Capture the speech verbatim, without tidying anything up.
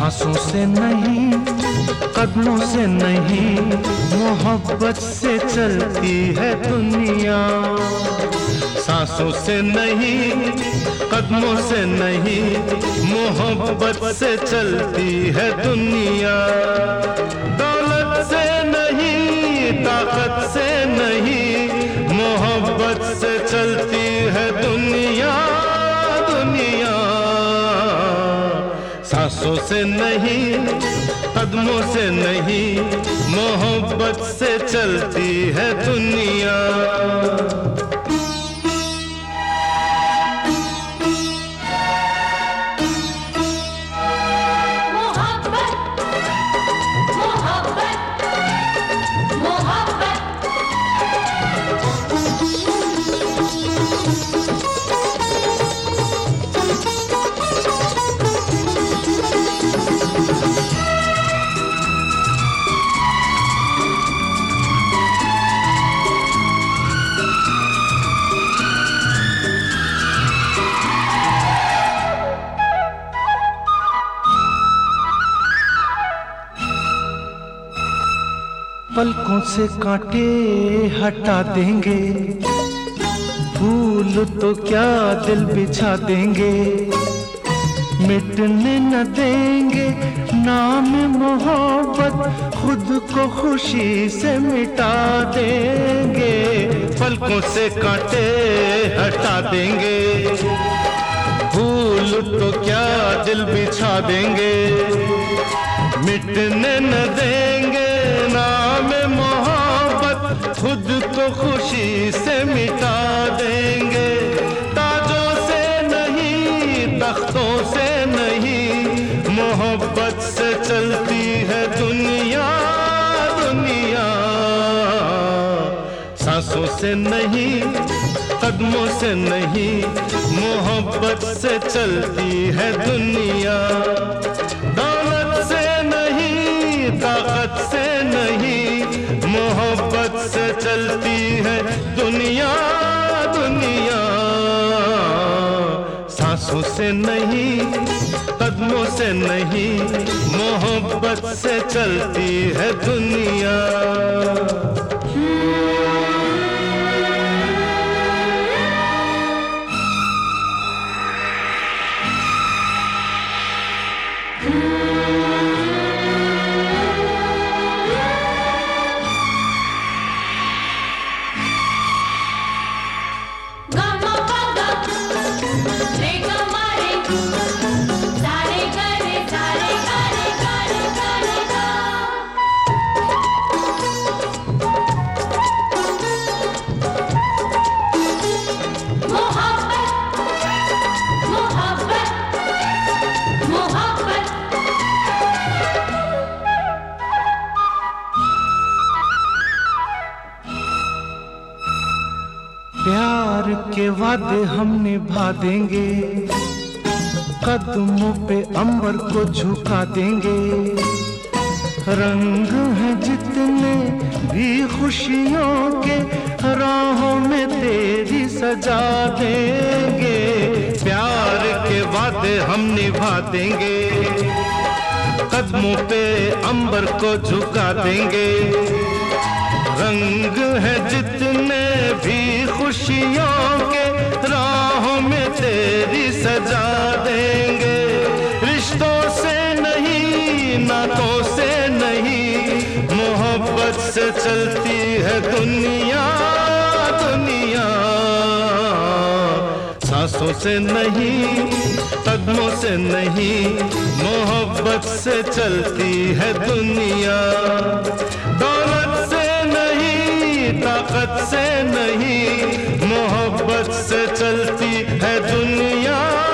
सांसों से नहीं, कदमों से नहीं, मोहब्बत से चलती है दुनिया। सांसों से नहीं, कदमों से नहीं, मोहब्बत से चलती है दुनिया। दौलत से नहीं, ताकत से नहीं, मोहब्बत से चलती है दुनिया। दुनिया सांसों से नहीं, कदमों से नहीं, मोहब्बत से चलती है दुनिया। पलकों से कांटे हटा देंगे, भूल तो क्या दिल बिछा देंगे। मिटने न देंगे नाम मोहब्बत, खुद को खुशी से मिटा देंगे। पलकों से कांटे हटा देंगे, भूल तो क्या दिल बिछा देंगे। मिटने न देंगे नाम मोहब्बत, खुद को खुशी से मिटा देंगे। ताजों से नहीं, तख्तों से नहीं, मोहब्बत से चलती है दुनिया। दुनिया सांसों से नहीं, कदमों से नहीं, मोहब्बत से चलती है दुनिया। दौलत से नहीं, ताकत से नहीं, मोहब्बत से चलती है दुनिया। दुनिया सांसों से नहीं, कदमों से नहीं, मोहब्बत से चलती है दुनिया। प्यार के वादे हम निभा देंगे, कदमों पे अंबर को झुका देंगे। रंग हैं जितने भी खुशियों के, राहों में तेरी सजा देंगे। प्यार के वादे हम निभा देंगे, कदमों पे अंबर को झुका देंगे। रंग है जितने भी खुशियों के, राहों में तेरी सजा देंगे। रिश्तों से नहीं, नातों से नहीं, मोहब्बत से चलती है दुनिया। दुनिया सांसों से नहीं, कदमों से नहीं, मोहब्बत से चलती है दुनिया। दौलत से नहीं, ताकत से नहीं, मोहब्बत से चलती है दुनिया।